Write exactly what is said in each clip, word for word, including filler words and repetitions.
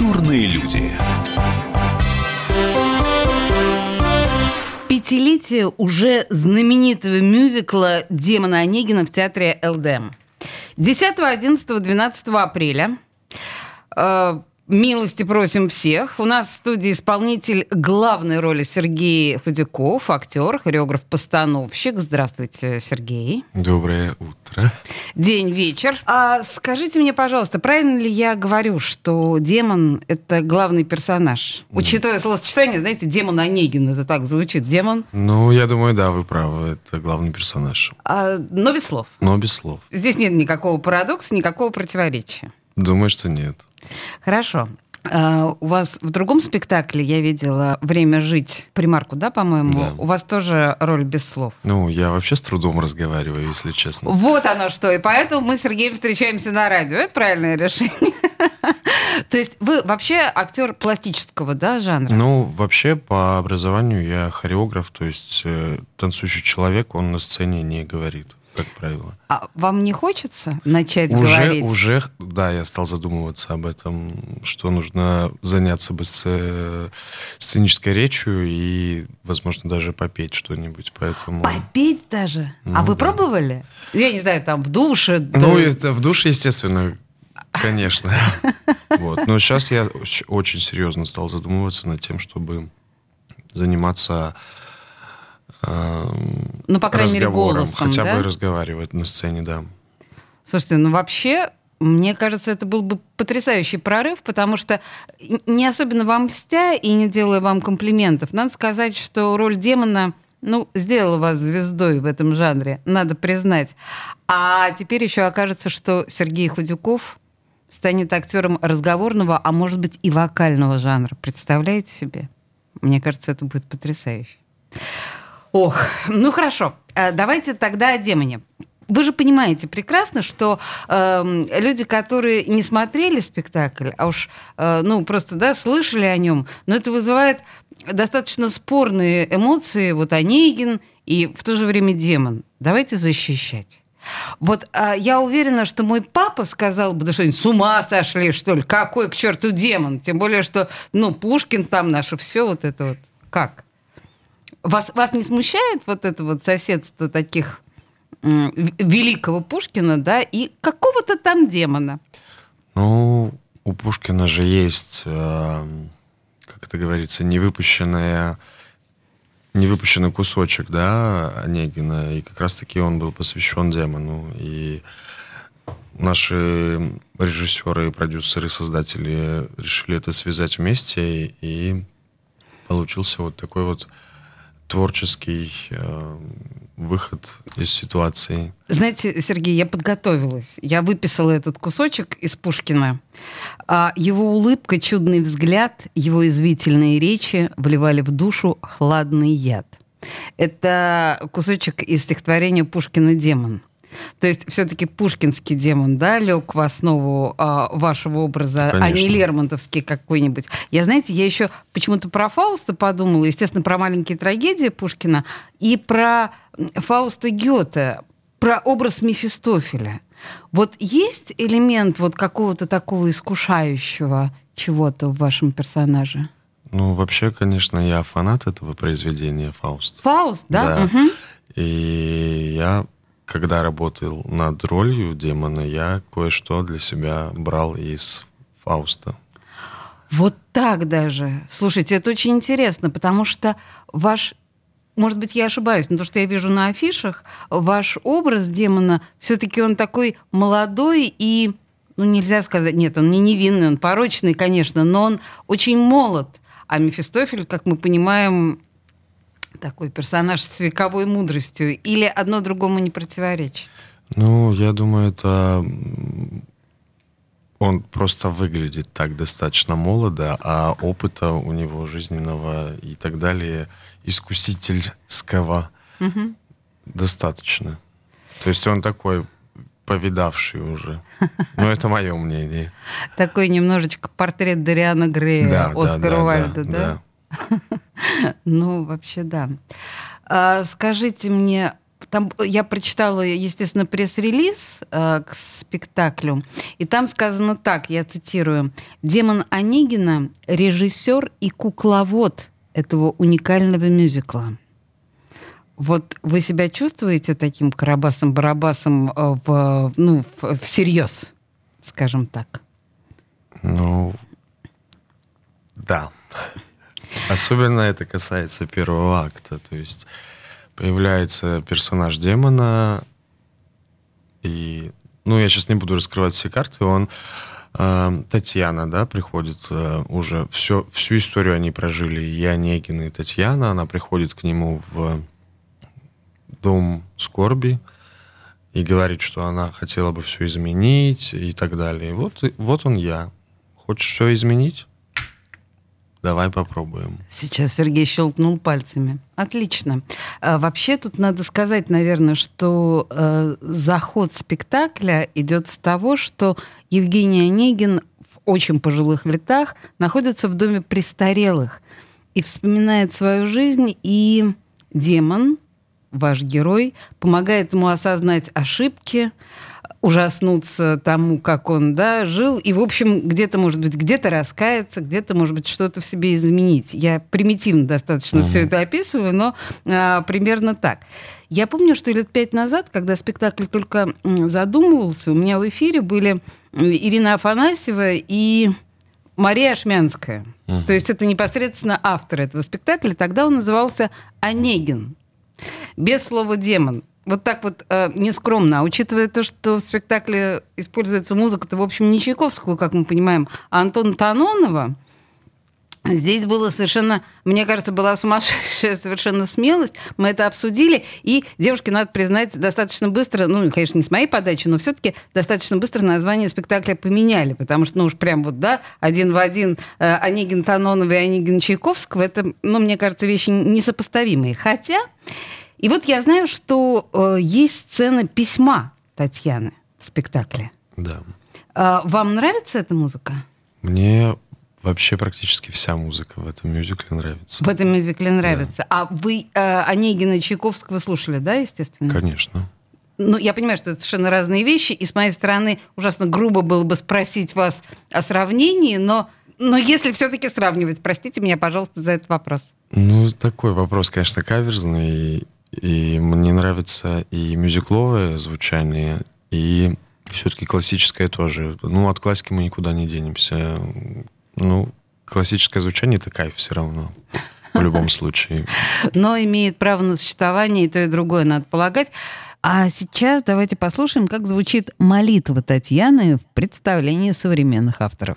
Культурные люди. Пятилетие уже знаменитого мюзикла Демона Онегина в театре эл дэ эм. десятого, одиннадцатого, двенадцатого апреля. Э, милости просим всех. У нас в студии исполнитель главной роли Сергей Худяков, актер, хореограф-постановщик. Здравствуйте, Сергей. Доброе утро. День, вечер. А скажите мне, пожалуйста, правильно ли я говорю, что демон — это главный персонаж? Mm. Учитывая словосочетание, знаете, демон Онегин, это так звучит, демон. Ну, я думаю, да, вы правы, это главный персонаж. А, но без слов. Но без слов. Здесь нет никакого парадокса, никакого противоречия. Думаю, что нет. Хорошо. Uh, у вас в другом спектакле я видела «Время жить», примарку, да, по-моему? Да. У вас тоже роль без слов. Ну, я вообще с трудом разговариваю, если честно. Вот оно что. И поэтому мы с Сергеем встречаемся на радио. Это правильное решение. То есть вы вообще актер пластического, да, жанра? Ну, вообще, по образованию я хореограф, то есть э, танцующий человек, он на сцене не говорит, как правило. А вам не хочется начать уже, говорить? Уже, да, я стал задумываться об этом, что нужно заняться бы с, сценической речью и, возможно, даже попеть что-нибудь, поэтому... Попеть даже? Ну, а вы да. пробовали? Я не знаю, там, в душе? Ну, да... это в душе, естественно, конечно. Вот. Но сейчас я очень серьезно стал задумываться над тем, чтобы заниматься ну, по крайней мере, голосом, хотя да? бы разговаривать на сцене, да. Слушайте, ну вообще, мне кажется, это был бы потрясающий прорыв, потому что не особенно вам льстя и не делая вам комплиментов, надо сказать, что роль демона, ну, сделала вас звездой в этом жанре, надо признать. А теперь еще окажется, что Сергей Худяков станет актером разговорного, а может быть и вокального жанра. Представляете себе? Мне кажется, это будет потрясающе. Ох, ну хорошо. Давайте тогда о демоне. Вы же понимаете прекрасно, что э, люди, которые не смотрели спектакль, а уж, э, ну, просто, да, слышали о нем, но это вызывает достаточно спорные эмоции, вот Онегин и в то же время демон. Давайте защищать. Вот э, я уверена, что мой папа сказал бы, да что-нибудь, с ума сошли, что ли? Какой к черту демон? Тем более, что, ну, Пушкин там наше все вот это вот. Как? Вас, вас не смущает вот это вот соседство таких м, великого Пушкина, да, и какого-то там демона? Ну, у Пушкина же есть, э, как это говорится, невыпущенная, невыпущенный кусочек, да, Онегина, и как раз-таки он был посвящен демону. И наши режиссеры, продюсеры, создатели решили это связать вместе, и получился вот такой вот творческий э, выход из ситуации. Знаете, Сергей, я подготовилась. Я выписала этот кусочек из Пушкина. А его улыбка, чудный взгляд, его извивительные речи вливали в душу хладный яд. Это кусочек из стихотворения Пушкина «Демон». То есть все-таки пушкинский демон, да, лег в основу а, вашего образа, Конечно. А не лермонтовский какой-нибудь. Я, знаете, я еще почему-то про Фауста подумала, естественно, про маленькие трагедии Пушкина и про Фауста Гёте, про образ Мефистофеля. Вот есть элемент вот какого-то такого искушающего чего-то в вашем персонаже? Ну, вообще, конечно, я фанат этого произведения «Фауст». Фауст, да? Да. Угу. И я... Когда работал над ролью демона, я кое-что для себя брал из Фауста. Вот так даже. Слушайте, это очень интересно, потому что ваш, может быть, я ошибаюсь, но то, что я вижу на афишах, ваш образ демона, все-таки он такой молодой и, ну, нельзя сказать, нет, он не невинный, он порочный, конечно, но он очень молод. А Мефистофель, как мы понимаем, такой персонаж с вековой мудростью. Или одно другому не противоречит? Ну, я думаю, это... Он просто выглядит так достаточно молодо, а опыта у него жизненного и так далее, искусительского, угу. достаточно. То есть он такой повидавший уже. Но это мое мнение. Такой немножечко портрет Дориана Грея, Оскара Уайльда, да? Да. Ну, вообще, да. А, скажите мне, там я прочитала, естественно, пресс-релиз э, к спектаклю, и там сказано так, я цитирую: «Демон Онегина — режиссер и кукловод этого уникального мюзикла». Вот вы себя чувствуете таким Карабасом-Барабасом в, ну, в, всерьез, скажем так? Ну, да. Особенно это касается первого акта. То есть появляется персонаж демона, и, ну, я сейчас не буду раскрывать все карты, он, э, Татьяна, да, приходит э, уже, все, всю историю они прожили, и Онегин, и Татьяна, она приходит к нему в дом скорби и говорит, что она хотела бы все изменить и так далее. И вот, вот он я. Хочешь все изменить? Давай попробуем. Сейчас Сергей щелкнул пальцами. Отлично. А, вообще тут надо сказать, наверное, что э, заход спектакля идет с того, что Евгений Онегин в очень пожилых летах находится в доме престарелых и вспоминает свою жизнь, и демон, ваш герой, помогает ему осознать ошибки, ужаснуться тому, как он, да, жил, и, в общем, где-то, может быть, где-то раскаяться, где-то, может быть, что-то в себе изменить. Я примитивно достаточно mm-hmm. все это описываю, но а, примерно так. Я помню, что лет пять назад, когда спектакль только задумывался, у меня в эфире были Ирина Афанасьева и Мария Ашмянская. Mm-hmm. То есть это непосредственно автор этого спектакля. Тогда он назывался «Онегин». Без слова «демон». Вот так вот э, нескромно. А учитывая то, что в спектакле используется музыка-то, в общем, не Чайковского, как мы понимаем, а Антона Танонова, здесь было совершенно, мне кажется, была сумасшедшая совершенно смелость. Мы это обсудили, и девушки, надо признать, достаточно быстро, ну, конечно, не с моей подачи, но все-таки достаточно быстро название спектакля поменяли, потому что, ну, уж прям вот, да, один в один э, Онегин Танонова и Онегин Чайковского, это, ну, мне кажется, вещи несопоставимые. Хотя... И вот я знаю, что э, есть сцена письма Татьяны в спектакле. Да. Э, вам нравится эта музыка? Мне вообще практически вся музыка в этом мюзикле нравится. В этом мюзикле нравится. Да. А вы э, Онегина и Чайковского слушали, да, естественно? Конечно. Ну, я понимаю, что это совершенно разные вещи, и с моей стороны ужасно грубо было бы спросить вас о сравнении, но, но если все-таки сравнивать, простите меня, пожалуйста, за этот вопрос. Ну, такой вопрос, конечно, каверзный. И мне нравится и мюзикловое звучание, и все-таки классическое тоже. Ну, от классики мы никуда не денемся. Ну, классическое звучание — это кайф все равно, в любом случае. Но имеет право на существование, и то, и другое, надо полагать. А сейчас давайте послушаем, как звучит молитва Татьяны в представлении современных авторов.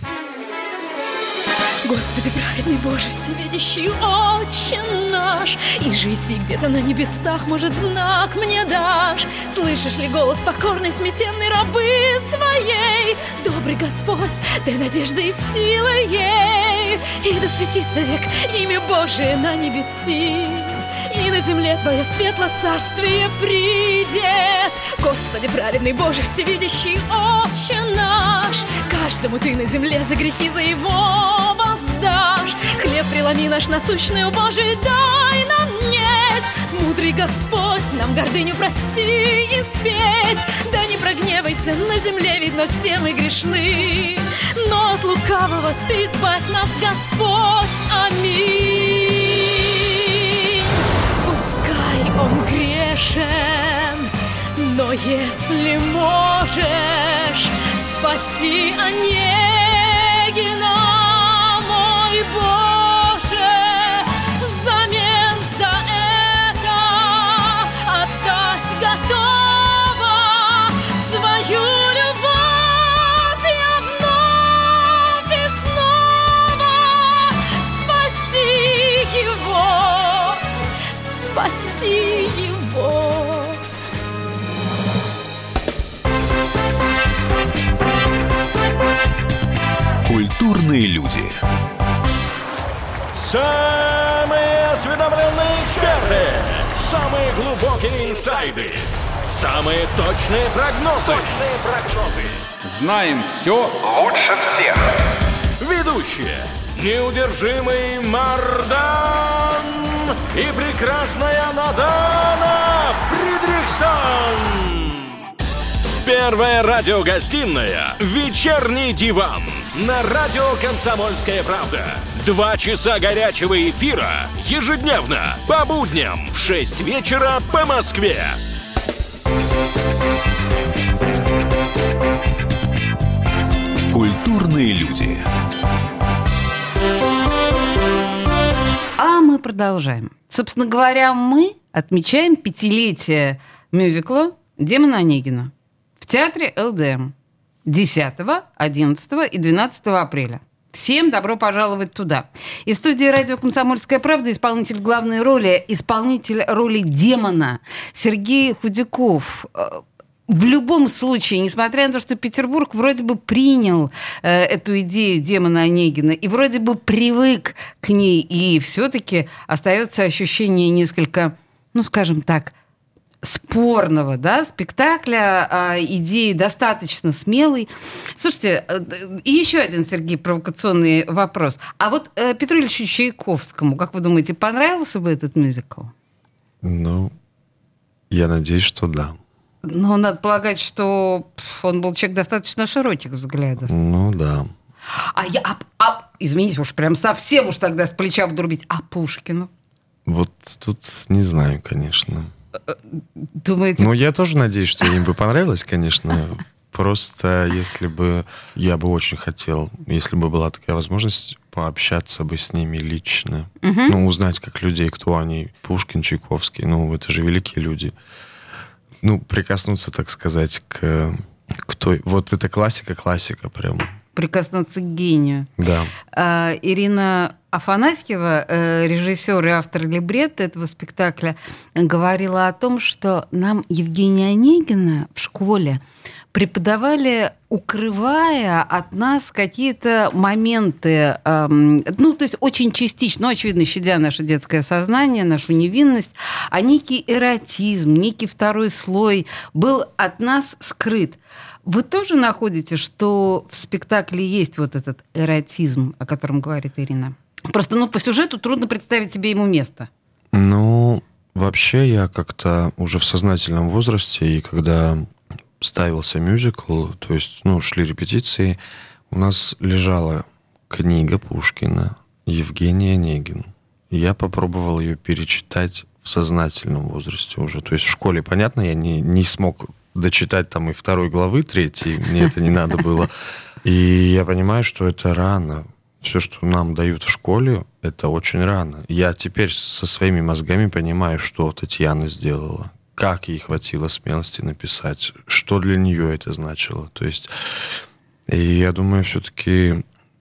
Господи, праведный Боже, всевидящий Отче наш, и жизнь где-то на небесах, может, знак мне дашь. Слышишь ли голос покорной, сметенной рабы своей? Добрый Господь, дай надежды и силы ей, и да светится век имя Божие на небеси, и на земле Твое светло царствие придет. Господи, праведный Боже, всевидящий Отче наш, каждому Ты на земле за грехи за его воздашь. Хлеб преломи наш насущный, у Божий дай нам несть. Мудрый Господь, нам гордыню прости и спесь. Да не прогневайся, на земле видно все мы грешны, но от лукавого Ты избавь нас, Господь. Аминь. Пускай он грешен, но если можешь, спаси Онегина, мой Боже. Взамен за это отдать готова свою любовь я вновь и снова. Спаси его, спаси его. Культурные люди. Самые осведомленные эксперты, самые глубокие инсайды, самые точные прогнозы. Точные прогнозы. Знаем все лучше всех. Ведущие: неудержимый Мардан и прекрасная Надана Фридрих. Нельсон! Первая радиогостинная «Вечерний диван» на радио «Комсомольская правда». Два часа горячего эфира ежедневно по будням в шесть вечера по Москве. Культурные люди. А мы продолжаем. Собственно говоря, мы отмечаем пятилетие мюзикла «Демона Онегина» в театре эл дэ эм десятого, одиннадцатого и двенадцатого апреля. Всем добро пожаловать туда. И в студии радио «Комсомольская правда» исполнитель главной роли, исполнитель роли демона Сергей Худяков. В любом случае, несмотря на то, что Петербург вроде бы принял э, эту идею демона Онегина и вроде бы привык к ней, и все-таки остается ощущение несколько, ну, скажем так, спорного, да, спектакля, а, идеи достаточно смелой. Слушайте, и еще один, Сергей, провокационный вопрос. А вот э, Петру Ильичу Чайковскому, как вы думаете, понравился бы этот мюзикл? Ну, я надеюсь, что да. Но надо полагать, что он был человек достаточно широких взглядов. Ну, да. А я, а, а, извините, уж прям совсем уж тогда с плеча буду рубить. А Пушкину? Вот тут не знаю, конечно. Думаете... Ну, я тоже надеюсь, что им бы понравилось, конечно. Просто если бы... Я бы очень хотел, если бы была такая возможность, пообщаться бы с ними лично. Угу. Ну, узнать как людей, кто они. Пушкин, Чайковский. Ну, это же великие люди. Ну, прикоснуться, так сказать, к, к той... Вот это классика-классика прям. Прикоснуться к гению. Да. А, Ирина Афанасьева, режиссер и автор либретто этого спектакля, говорила о том, что нам Евгения Онегина в школе преподавали, укрывая от нас какие-то моменты, эм, ну, то есть очень частично, ну, очевидно, щадя наше детское сознание, нашу невинность, а некий эротизм, некий второй слой был от нас скрыт. Вы тоже находите, что в спектакле есть вот этот эротизм, о котором говорит Ирина? Просто, ну, по сюжету трудно представить себе ему место. Ну, вообще я как-то уже в сознательном возрасте, и когда ставился мюзикл, то есть, ну, шли репетиции, у нас лежала книга Пушкина «Евгений Онегин». Я попробовал ее перечитать в сознательном возрасте уже. То есть в школе, понятно, я не, не смог дочитать там и второй главы, третьей, мне это не надо было. И я понимаю, что это рано. Все, что нам дают в школе, это очень рано. Я теперь со своими мозгами понимаю, что Татьяна сделала, как ей хватило смелости написать, что для нее это значило. То есть, и я думаю, все-таки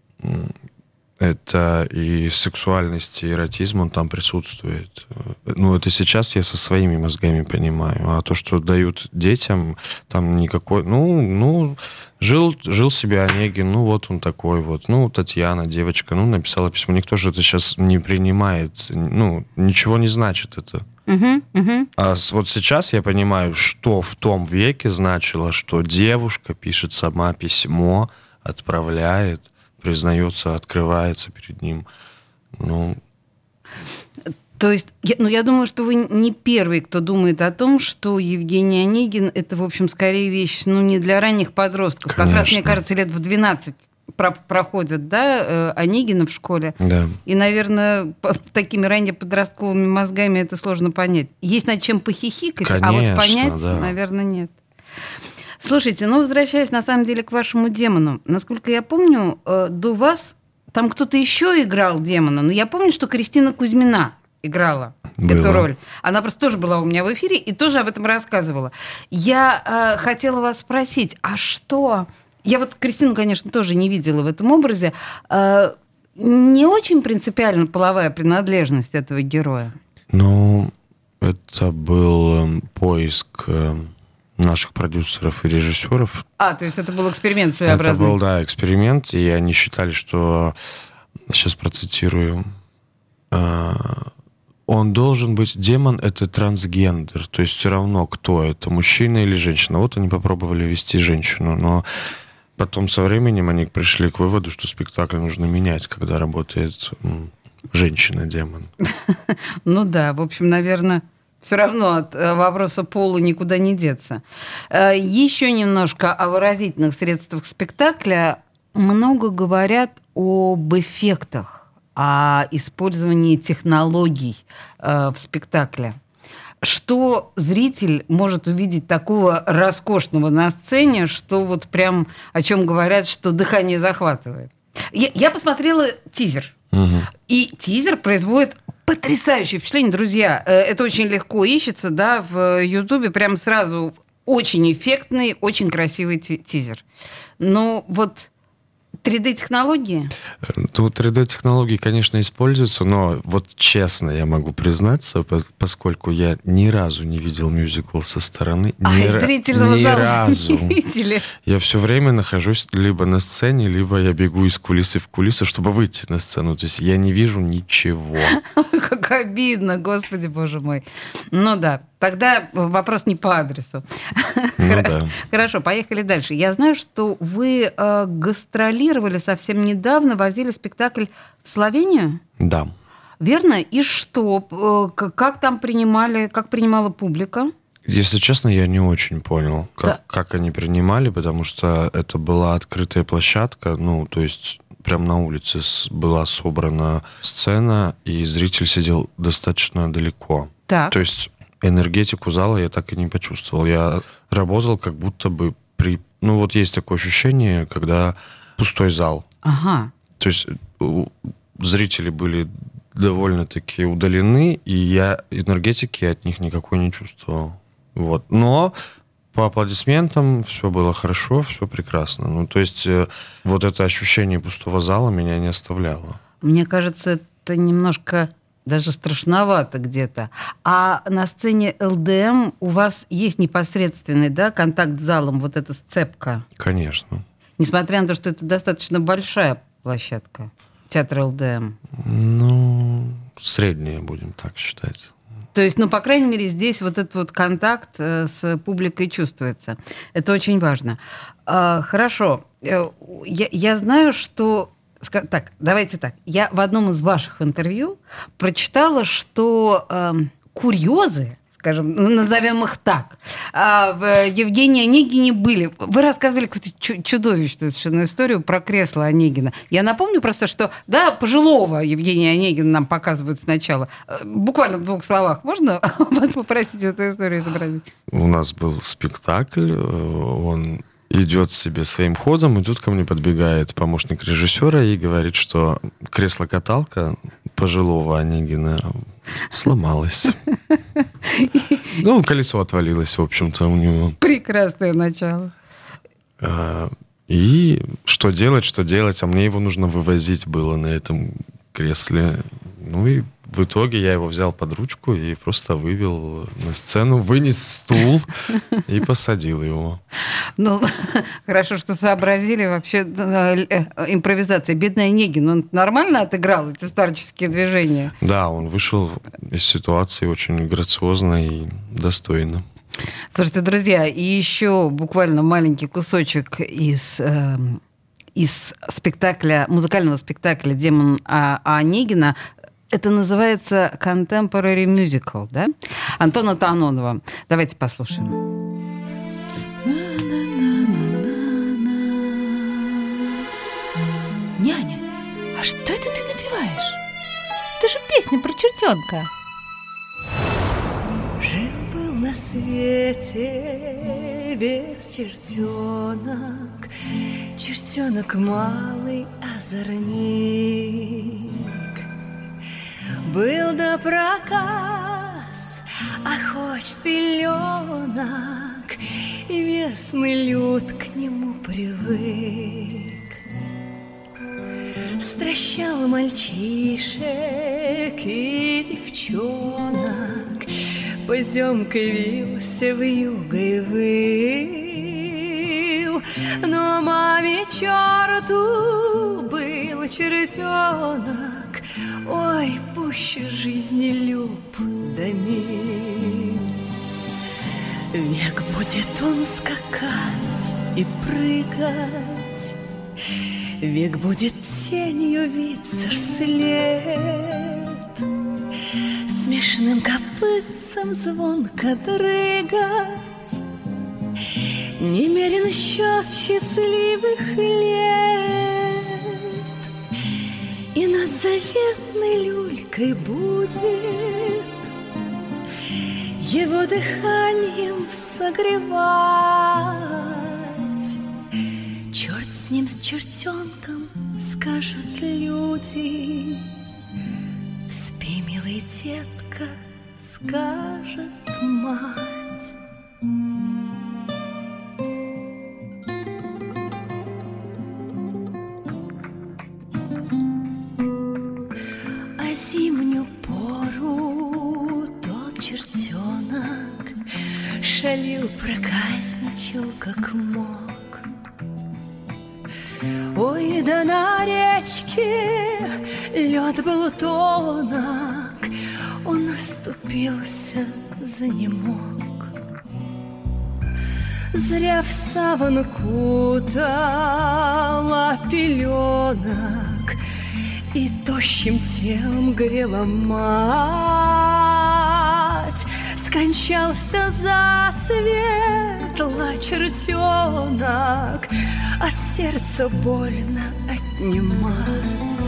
это и сексуальность, и эротизм, он там присутствует. Ну, это сейчас я со своими мозгами понимаю. А то, что дают детям, там никакой... Ну, ну жил, жил себе Онегин, ну, вот он такой вот. Ну, Татьяна, девочка, ну, написала письмо. Никто же это сейчас не принимает. Ну, ничего не значит это. Uh-huh, uh-huh. А вот сейчас я понимаю, что в том веке значило, что девушка пишет сама письмо, отправляет, признается, открывается перед ним. Ну... То есть, я, ну, я думаю, что вы не первый, кто думает о том, что Евгений Онегин — это, в общем, скорее вещь, ну, не для ранних подростков. Конечно. Как раз, мне кажется, лет в двенадцать про- проходят, да, Онегина в школе. Да. И, наверное, такими раннеподростковыми мозгами это сложно понять. Есть над чем похихикать, Конечно, а вот понять, да. наверное, нет. Слушайте, ну, возвращаясь, на самом деле, к вашему демону. Насколько я помню, до вас там кто-то еще играл демона, но я помню, что Кристина Кузьмина играла Было. эту роль. Она просто тоже была у меня в эфире и тоже об этом рассказывала. Я э, хотела вас спросить, а что... Я вот Кристину, конечно, тоже не видела в этом образе. Э, не очень принципиально половая принадлежность этого героя? Ну, это был поиск наших продюсеров и режиссеров. А, то есть это был эксперимент своеобразный? Это был, да, эксперимент, и они считали, что... Сейчас процитирую... Он должен быть, демон — это трансгендер, то есть все равно, кто это, мужчина или женщина. Вот они попробовали вести женщину, но потом со временем они пришли к выводу, что спектакль нужно менять, когда работает женщина-демон. Ну да, в общем, наверное, Все равно от вопроса пола никуда не деться. Еще немножко о выразительных средствах спектакля. Много говорят об эффектах, о использовании технологий в спектакле. Что зритель может увидеть такого роскошного на сцене, что вот прям о чем говорят, что дыхание захватывает? Я, я посмотрела тизер. Угу. И тизер производит потрясающее впечатление. Друзья, это очень легко ищется, да, в Ютубе прям сразу очень эффектный, очень красивый тизер. Но вот три дэ-технологии? Ну, три дэ-технологии, конечно, используются, но вот честно я могу признаться, поскольку я ни разу не видел мюзикл со стороны, а, ни, зрительного ни зала разу. Не видели. Я все время нахожусь либо на сцене, либо я бегу из кулисы в кулисы, чтобы выйти на сцену. То есть я не вижу ничего. Как обидно, господи, боже мой. Ну да. Тогда вопрос не по адресу. Ну, Хор- да. Хорошо, поехали дальше. Я знаю, что вы э, гастролировали совсем недавно, возили спектакль в Словению? Да. Верно? И что? Э, как там принимали, как принимала публика? Если честно, я не очень понял, как, Да. как они принимали, потому что это была открытая площадка, ну, то есть прямо на улице с- была собрана сцена, и зритель сидел достаточно далеко. Так. То есть энергетику зала я так и не почувствовал. Я работал как будто бы при... Ну, вот есть такое ощущение, когда пустой зал. Ага. То есть у- зрители были довольно-таки удалены, и я энергетики от них никакой не чувствовал. Вот. Но по аплодисментам все было хорошо, все прекрасно. Ну, то есть э, вот это ощущение пустого зала меня не оставляло. Мне кажется, это немножко даже страшновато где-то. А на сцене эл дэ эм у вас есть непосредственный, да, контакт с залом, вот эта сцепка? Конечно. Несмотря на то, что это достаточно большая площадка, театр эл дэ эм. Ну, среднее, будем так считать. То есть, ну, по крайней мере, здесь вот этот вот контакт э, с публикой чувствуется. Это очень важно. А, хорошо. Э, Я, я знаю, что... ска- Так, давайте так. Я в одном из ваших интервью прочитала, что эм, курьезы, скажем, назовем их так, а, в Евгении Онегине были. Вы рассказывали какую-то чу- чудовищную совершенно историю про кресло Онегина. Я напомню просто, что, да, пожилого Евгения Онегина нам показывают сначала. Э, Буквально в двух словах. Можно вас попросить эту историю изобразить? У нас был спектакль, э, он идет себе своим ходом, и тут ко мне подбегает помощник режиссера и говорит, что кресло-каталка пожилого Онегина сломалось. Ну, колесо отвалилось, в общем-то, у него. Прекрасное начало. А, И что делать, что делать, а мне его нужно вывозить было на этом кресле. Ну и в итоге я его взял под ручку и просто вывел на сцену, вынес стул и посадил его. Ну, хорошо, что сообразили вообще э, э, импровизация. Бедный Онегин, он нормально отыграл эти старческие движения? Да, он вышел из ситуации очень грациозно и достойно. Слушайте, друзья, и еще буквально маленький кусочек из, э, из спектакля, музыкального спектакля «Демон а, Онегина». Это называется Contemporary Musical, да? Антона Танонова. Давайте послушаем. Няня, а что это ты напеваешь? Это же песня про чертенка. Жил-был на свете весь чертенок, чертенок малый озорник. Был да проказ, а хоть пеленок, и местный люд к нему привык. Стращал мальчишек и девчонок, поземкой вился вьюга и выл. Но маме черту был чертенок, ой, пуще жизни люб да мил. Век будет он скакать и прыгать, век будет тенью виться вслед. С смешным копытцем звонко дрыгать. Немерен счет счастливых лет, и над заветной люлькой будет его дыханием согревать. Черт с ним, с чертенком, скажут люди. Спи, милый детка, скажет мать. А зимнюю пору тот чертенок шалил, проказничал, как мог. Ой, да на речке лед был тонок, он оступился, занемог. Зря в саван кутала пеленок и тощим телом грела мать. Скончался засветло чертенок, от сердца больно отнимать.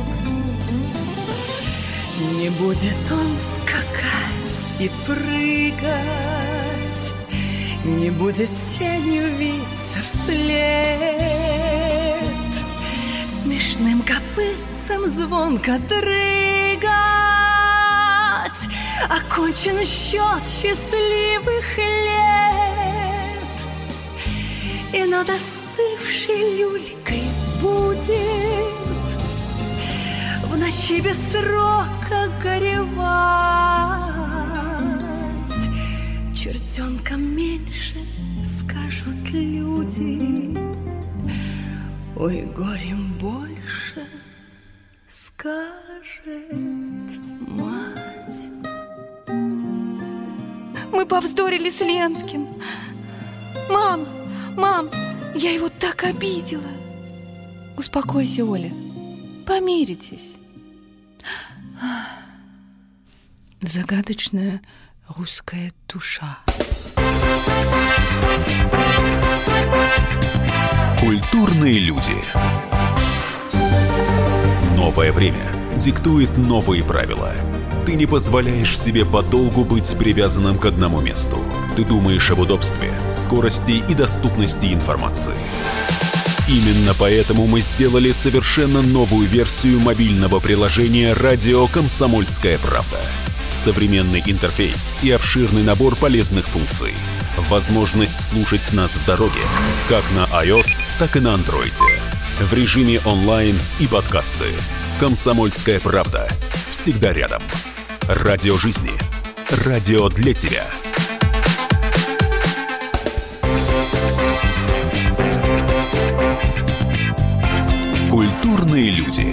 Не будет он скакать и прыгать, не будет тенью виться вслед, смешным копытцем звонко дрыгать. Окончен счет счастливых лет, и над остывшей люлькой будет в ночи без срока горевать. Чертенком меньше, скажут люди, ой, горем больше, скажет мать. Мы повздорили с Ленским. Мама, мам, я его так обидела. Успокойся, Оля, помиритесь. Загадочная русская душа. Культурные люди. Новое время диктует новые правила. Ты не позволяешь себе подолгу быть привязанным к одному месту. Ты думаешь об удобстве, скорости и доступности информации. Именно поэтому мы сделали совершенно новую версию мобильного приложения «Радио Комсомольская правда». Современный интерфейс и обширный набор полезных функций. Возможность слушать нас в дороге, как на iOS, так и на Android. В режиме онлайн и подкасты. «Комсомольская правда». Всегда рядом. Радио жизни. Радио для тебя. Культурные люди.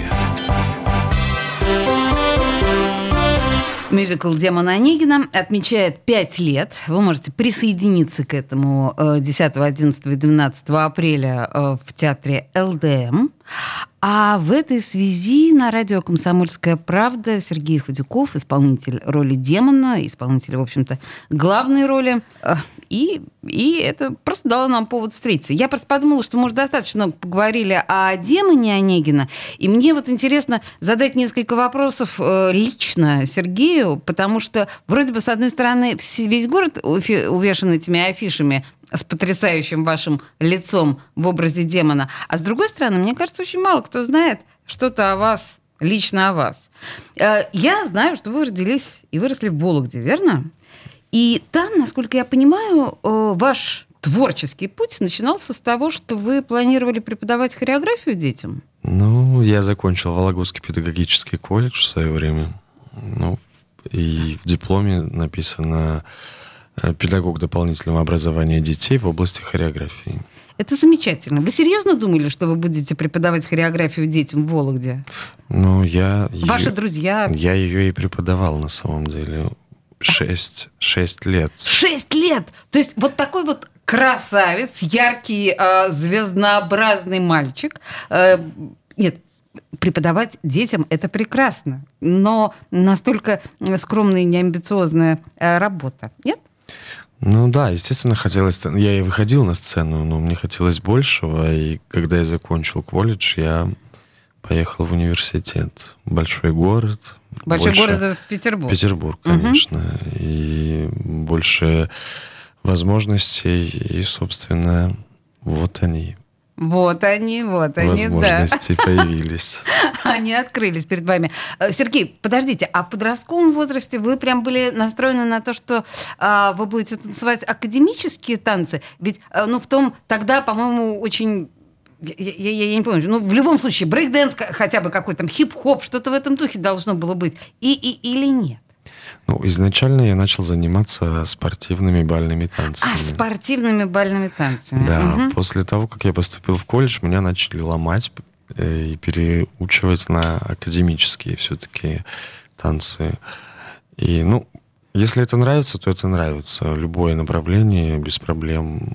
Мюзикл «Демон Онегина» отмечает пять лет. Вы можете присоединиться к этому десятого, одиннадцатого и двенадцатого апреля в театре эл дэ эм. А в этой связи на радио «Комсомольская правда» Сергей Худяков, исполнитель роли демона, исполнитель, в общем-то, главной роли. И, и это просто дало нам повод встретиться. Я просто подумала, что мы уже достаточно много поговорили о демоне Онегина. И мне вот интересно задать несколько вопросов лично Сергею, потому что вроде бы, с одной стороны, весь город увешан этими афишами с потрясающим вашим лицом в образе демона. А с другой стороны, мне кажется, очень мало кто знает что-то о вас, лично о вас. Я знаю, что вы родились и выросли в Вологде, верно? И там, насколько я понимаю, ваш творческий путь начинался с того, что вы планировали преподавать хореографию детям? Ну, я закончил Вологодский педагогический колледж в свое время. Ну, и в дипломе написано «Педагог дополнительного образования детей в области хореографии». Это замечательно. Вы серьезно думали, что вы будете преподавать хореографию детям в Вологде? Ну, я... Ваши ее, друзья... Я ее и преподавал, на самом деле. Шесть, шесть лет. Шесть лет! То есть вот такой вот красавец, яркий, э, звезднообразный мальчик. Э, нет, преподавать детям — это прекрасно, но настолько скромная и неамбициозная работа, нет? Ну да, естественно, хотелось... Я и выходил на сцену, но мне хотелось большего, и когда я закончил колледж, я поехал в университет. Большой город. Большой больше... город — это Петербург. Петербург, конечно. Угу. И больше возможностей, и, собственно, вот они. Вот они, вот они, возможности да. появились. Они открылись перед вами. Сергей, подождите, а в подростковом возрасте вы прям были настроены на то, что а, вы будете танцевать академические танцы? Ведь, ну, в том, тогда, по-моему, очень... Я, я, я не помню. Ну, в любом случае, брейк-дэнс, хотя бы какой-то там хип-хоп, что-то в этом духе должно было быть. И, и, или нет? Ну, изначально я начал заниматься спортивными бальными танцами. А, спортивными бальными танцами. Да, угу. После того, как я поступил в колледж, меня начали ломать и переучивать на академические все-таки танцы. И, ну, если это нравится, то это нравится. Любое направление, без проблем.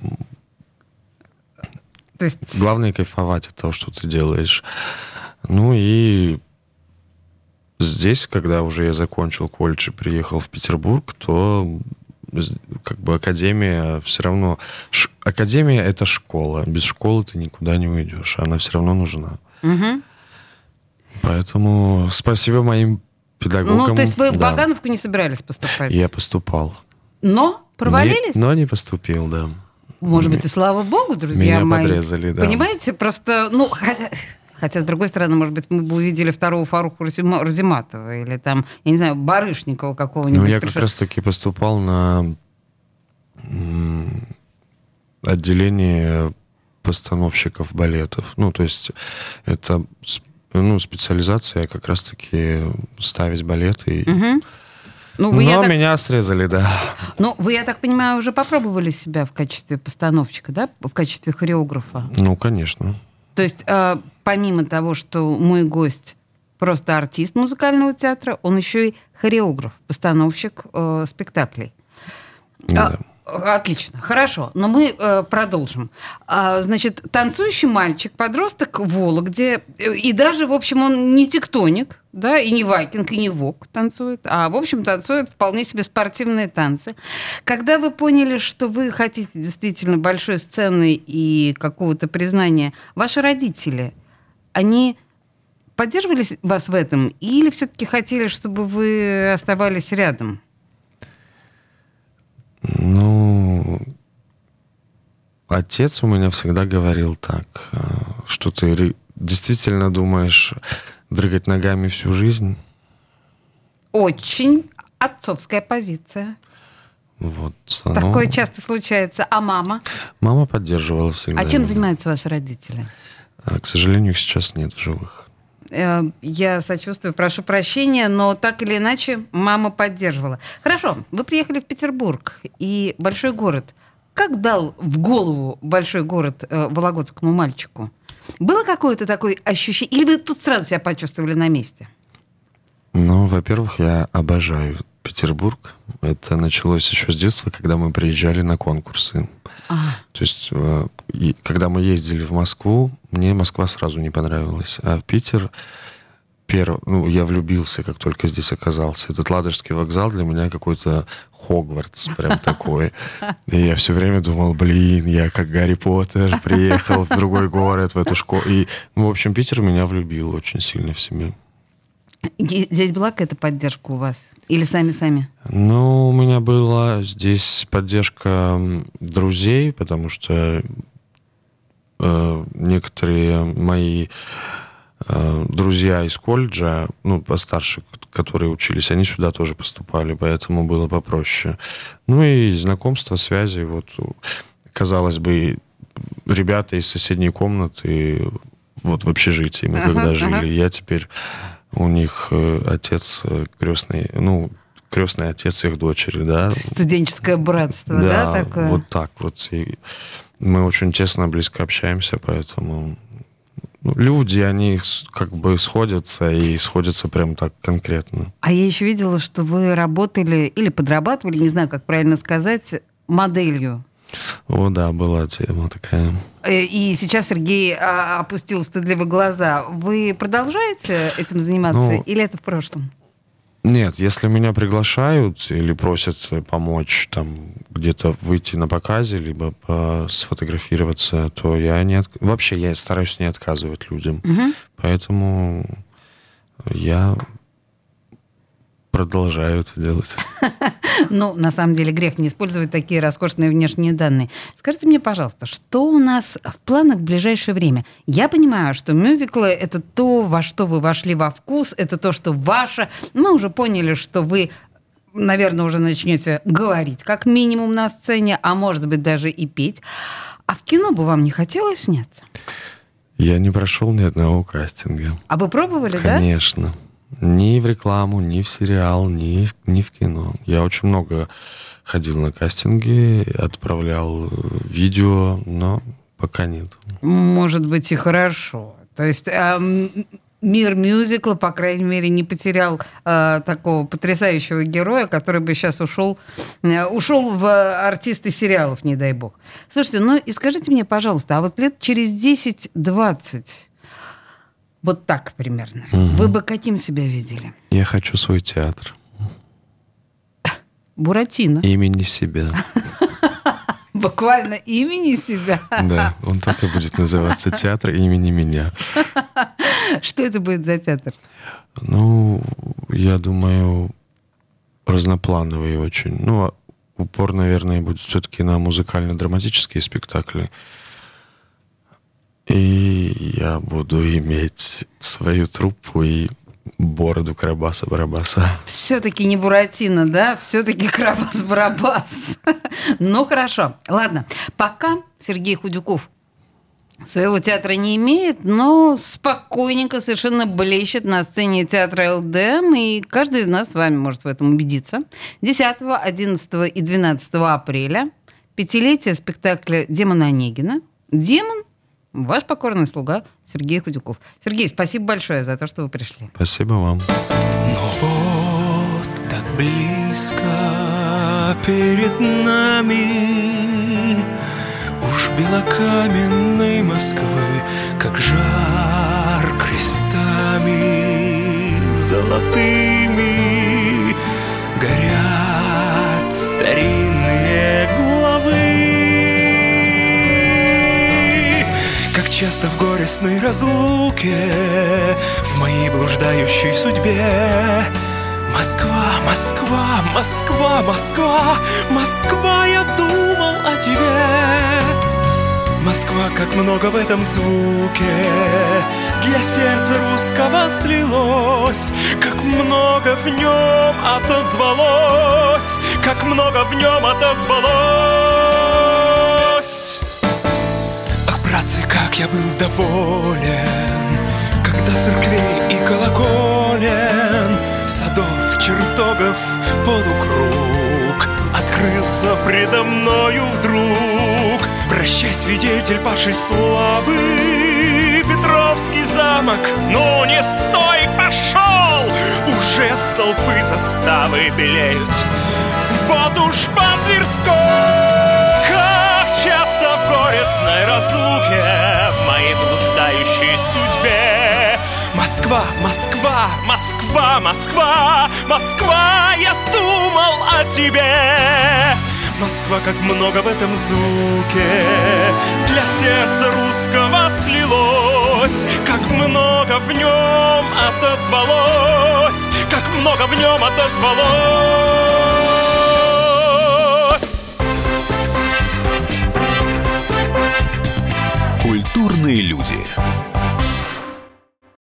То есть... Главное кайфовать от того, что ты делаешь. Ну и здесь, когда уже я закончил колледж и приехал в Петербург, то как бы академия все равно... Ш... Академия — это школа. Без школы ты никуда не уйдешь. Она все равно нужна. Угу. Поэтому спасибо моим педагогам. Ну, то есть вы в да. Вагановку не собирались поступать? Я поступал. Но провалились? Не, но не поступил, да. Может быть, и слава богу, друзья Меня мои. подрезали, да. Понимаете, просто, ну... Хотя, с другой стороны, может быть, мы бы увидели второго Фаруха Разиматова или там, я не знаю, Барышникова какого-нибудь. Ну, я пришел. как раз-таки поступал на м- отделение постановщиков балетов. Ну, то есть это ну, специализация как раз-таки ставить балеты. Угу. Ну, вы, Но так... меня срезали, да. Ну, вы, я так понимаю, уже попробовали себя в качестве постановщика, да? В качестве хореографа? Ну, конечно. То есть, э, помимо того, что мой гость просто артист музыкального театра, он еще и хореограф, постановщик э, спектаклей. Да. А, отлично, хорошо. Но мы э, продолжим. А, значит, танцующий мальчик, подросток в Вологде, и даже, в общем, он не тектоник, да, и не вайкинг, и не вок танцует, а, в общем, танцует вполне себе спортивные танцы. Когда вы поняли, что вы хотите действительно большой сцены и какого-то признания, ваши родители, они поддерживали вас в этом или все-таки хотели, чтобы вы оставались рядом? Ну, отец у меня всегда говорил так, что ты действительно думаешь дрыгать ногами всю жизнь. Очень отцовская позиция. Вот. Такое ну, часто случается. А мама? Мама поддерживала всегда. А чем занимаются ваши родители? А, к сожалению, их сейчас нет в живых. Я сочувствую, прошу прощения, но так или иначе мама поддерживала. Хорошо, вы приехали в Петербург, и большой город. Как дал в голову большой город э, вологодскому мальчику? Было какое-то такое ощущение? Или вы тут сразу себя почувствовали на месте? Ну, во-первых, я обожаю Петербург. Это началось еще с детства, когда мы приезжали на конкурсы. А. То есть, э, и, когда мы ездили в Москву, мне Москва сразу не понравилась. А в Питер, перв... ну, я влюбился, как только здесь оказался. Этот Ладожский вокзал для меня какой-то Хогвартс прям такой. И я все время думал, блин, я как Гарри Поттер приехал в другой город, в эту школу. И, ну, в общем, Питер меня влюбил очень сильно в себя. Здесь была какая-то поддержка у вас? Или сами-сами? Ну, у меня была здесь поддержка друзей, потому что э, некоторые мои э, друзья из колледжа, ну, постарше, которые учились, они сюда тоже поступали, поэтому было попроще. Ну и знакомства, связи, вот, казалось бы, ребята из соседней комнаты, вот в общежитии мы ага, когда жили, ага. я теперь... У них э, отец э, крестный, ну, крестный отец их дочери, да. Студенческое братство, да, да такое? Вот так вот. И мы очень тесно, близко общаемся, поэтому ну, люди, они как бы сходятся, и сходятся прям так конкретно. А я еще видела, что вы работали или подрабатывали, не знаю, как правильно сказать, моделью. О, да, была тема такая. И сейчас Сергей опустил стыдливо глаза. Вы продолжаете этим заниматься Ну, или это в прошлом? Нет, если меня приглашают или просят помочь там где-то выйти на показе, либо по- сфотографироваться, то я не от- вообще я стараюсь не отказывать людям. Мгм. Поэтому я продолжаю это делать. Ну, на самом деле, грех не использовать такие роскошные внешние данные. Скажите мне, пожалуйста, что у нас в планах в ближайшее время? Я понимаю, что мюзиклы — это то, во что вы вошли во вкус, это то, что ваше. Мы уже поняли, что вы, наверное, уже начнете говорить, как минимум, на сцене, а может быть, даже и петь. А в кино бы вам не хотелось сняться? Я не прошел ни одного кастинга. А вы пробовали, да? Конечно. Ни в рекламу, ни в сериал, ни в, ни в кино. Я очень много ходил на кастинги, отправлял видео, но пока нет. Может быть, и хорошо. То есть а, м, мир мюзикла, по крайней мере, не потерял а, такого потрясающего героя, который бы сейчас ушел, а, ушел в артисты сериалов, не дай бог. Слушайте, ну и скажите мне, пожалуйста, а вот лет через десять-двадцать, вот так примерно, Мгм. вы бы каким себя видели? Я хочу свой театр. Буратино. Имени себя. Буквально имени себя. Да, он так и будет называться. Театр имени меня. Что это будет за театр? Ну, я думаю, разноплановый очень. Ну, а упор, наверное, будет все-таки на музыкально-драматические спектакли. И я буду иметь свою труппу и бороду Карабаса-Барабаса. Все-таки не Буратино, да? Все-таки Карабас-Барабас. Ну, хорошо. Ладно. Пока Сергей Худяков своего театра не имеет, но спокойненько совершенно блещет на сцене театра эл дэ эм, и каждый из нас с вами может в этом убедиться. десятого, одиннадцатого и двенадцатого апреля пятилетие спектакля «Демона Онегина». «Демон» — ваш покорный слуга Сергей Худяков. Сергей, спасибо большое за то, что вы пришли. Спасибо вам. Но вот так близко перед нами уж белокаменной Москвы, как жар крестами золотыми горят старинные главы. Как часто в горестной разлуке, в моей блуждающей судьбе, Москва, Москва, Москва, Москва, Москва, я думал о тебе. Москва, как много в этом звуке для сердца русского слилось, как много в нем отозвалось, как много в нем отозвалось. Ах, братцы, как я был доволен, когда церквей и колоколен, садов, чертогов, полукруг открылся предо мною вдруг. Прощай, свидетель падшей славы, Петровский замок, ну не стой, пошел! Уже столпы заставы белеют, вот уж под Тверской. Как часто в горестной разлуке, в моей блуждающей судьбе, Москва, Москва, Москва, Москва, Москва, я думал о тебе. Москва, как много в этом звуке для сердца русского слилось, как много в нем отозвалось, как много в нем отозвалось. Культурные люди.